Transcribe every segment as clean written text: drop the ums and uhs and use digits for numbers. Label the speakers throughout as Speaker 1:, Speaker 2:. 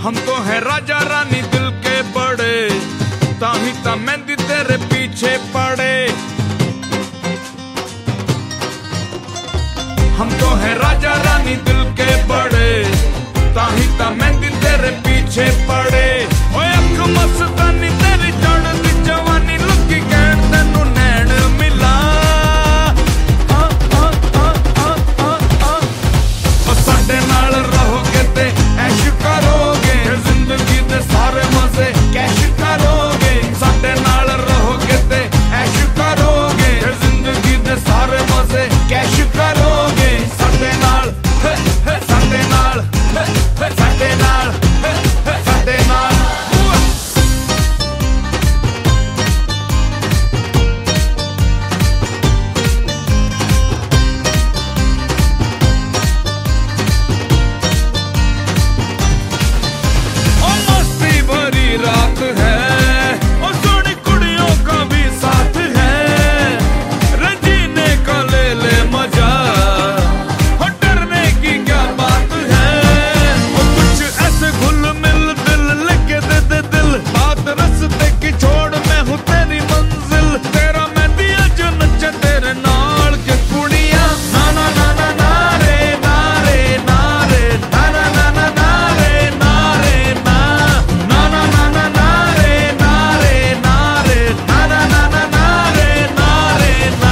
Speaker 1: हम तो है राजा रानी दिल के बड़े, ताही ता मेहंदी तेरे पीछे पड़े। हम तो है राजा रानी दिल के बड़े, ताही ता मेहंदी तेरे पीछे पड़े। ओए अख मस्तानी तेरी चढ़दी जवानी लुकी कहण तेनू नैण मिला। साडे नाल रहोगे ते ऐश करोगे, जिंदगी दे सारे मजे कैश करोगे। साडे नाल रहोगे ते ऐश करोगे, जिंदगी दे सारे मजे कैश करोगे। साडे नाल साडे नाल साडे नाल साडे नाल। रात है और सोनी कुड़ियों का भी साथ है, रजीने का ले ले मजा और डरने की क्या बात है। और कुछ ऐसे घुल मिल दिल लगे दे दे दिल, बात रस्ते की छोड़ मैं हूँ तेरी मंजिल। तेरा मैं दिया जो नचे तेरे नाल के कुड़िया। ना ना ना ना ना रे ना रे ना रे ना ना ना ना ना रे ना रे ना ना ना ना ना ना रे ना रे ना रे ना ना ना ना ना रे ना रे ना।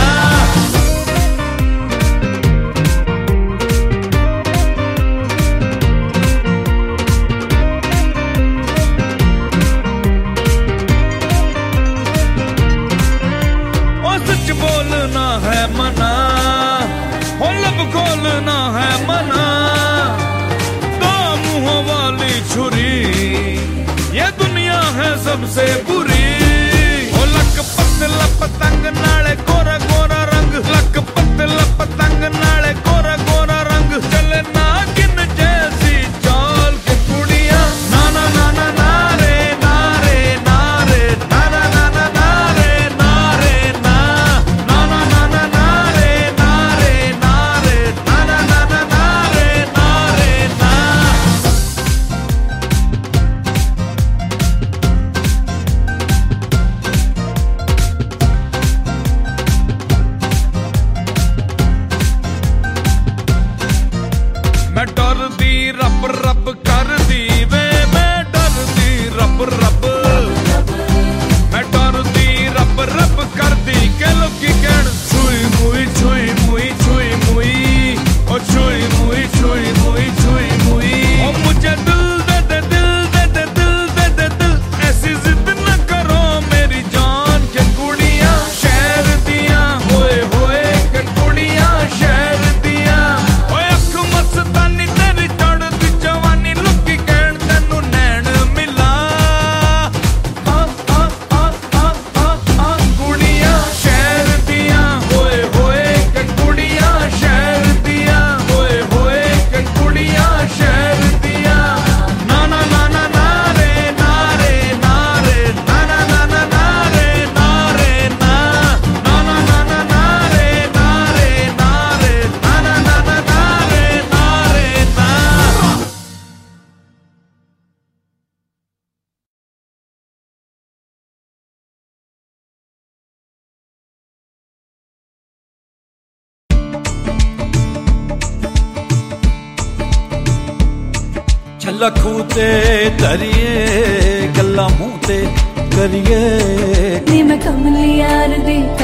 Speaker 1: ओ सच बोलना है मना, ओ लब खोलना है मना। दो मुंहों वाली छुरी ये दुनिया है सबसे बुरी। ओ लक पतला पतंग नाले गोरा गोरा रंग, लक पतला पतंग नाले गोरा गोरा रंग। चले नागिन जैसी चाल के कुड़िया। ना ना ना ना ना रे ना रे ना रे ना ना ना ना ना रे ना रे ना ना ना ना ना ना रे ना रे ना रे ना ना ना ना ना रे ना रे ना। मैं डरदी रब रब करदी वे, मैं डरदी रब रब। मैं डरदी रब रब करदी के लोकी कहण छुई मुई छुई मुई छुई मुई ओ छुई मुई छुई मुई छुई मुई। ओ मुझे दिल दे दे दिल दे दे दिल दे दे दिल, ऐसी जिद न करो मेरी जान के कुड़िया। शहर दिया होए होए के कुड़िया शहर दिया। ओए अख मस्तानी तेरी चढ़दी जवानी लुकी कहण तेनू नैण मिला। कुड़िया शहर दिया होए होए के कुड़िया शहर दिया होए होए के कुड़िया शहर दिया। ना ना ना ना ना रे ना रे ना रे ना ना ना ना ना रे ना रे ना ना ना ना ना ना रे ना रे ना रे ना ना ना ना ना रे ना रे ना।
Speaker 2: छल्ला खूते धरिए गल्ला मुंह ते करिए।
Speaker 3: नी मैं कमली यार दी